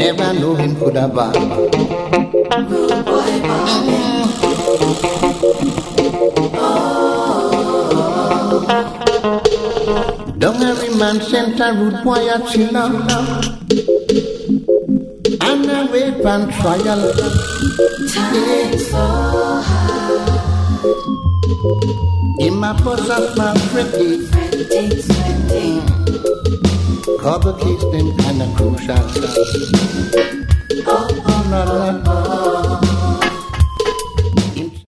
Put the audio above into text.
never know him could have bad. Rude boy Bobby. Don't every man sent a rude boy a chiller, and a wait and trial. Times so hard. In my bosom, my pretty, Sweating. cover case them kind of crucial. Oh, La la.